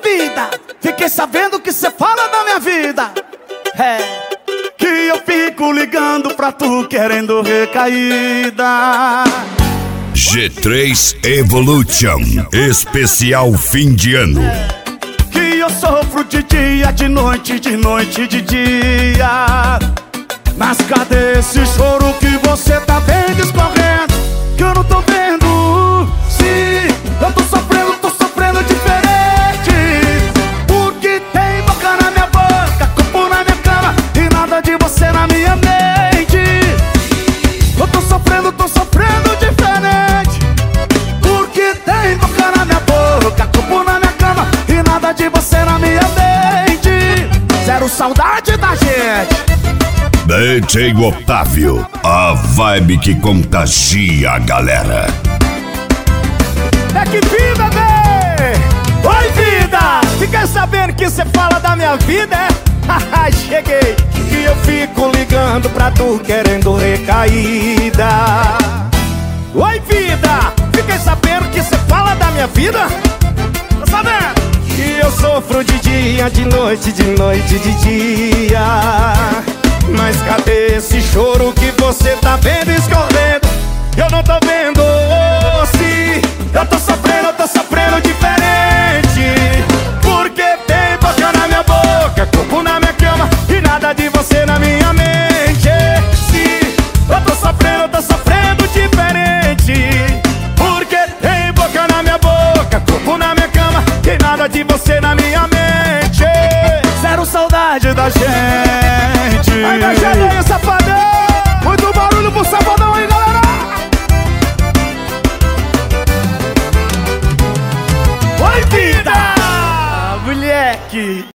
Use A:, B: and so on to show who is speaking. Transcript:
A: vida, fiquei sabendo que cê fala da minha vida. É, que eu fico ligando pra tu querendo recaída.
B: G3 Evolution, especial fim de ano.
A: Que eu sofro de dia, de noite, de noite, de dia. Mas cadê esse choro que você tá vendo escorrendo? Que eu não tô vendo. Sim, eu tô sofrendo diferente. Porque tem boca na minha boca, corpo na minha cama e nada de você na minha mente. Eu tô sofrendo diferente. Porque tem boca na minha boca, corpo na minha cama e nada de você na minha mente. Zero saudade da gente.
B: DJ Otávio, a vibe que contagia a galera.
A: É que vida, bebê! Oi, vida! Fiquei sabendo que cê fala da minha vida, é? Haha, cheguei! Que eu fico ligando pra tu querendo recaída. Oi, vida! Fiquei sabendo que cê fala da minha vida? Tá sabendo? Que eu sofro de dia, de noite, de noite, de dia. Mas cadê esse choro que você tá vendo escorrendo? Eu não tô vendo. Se eu tô sofrendo diferente. Porque tem boca na minha boca, corpo na minha cama e nada de você na minha mente. Se eu tô sofrendo diferente. Porque tem boca na minha boca, corpo na minha cama e nada de você na minha mente. Zero saudade da gente. Aí da gelinha, safadão. Muito barulho pro safadão aí, galera. Oi, vida! Moleque!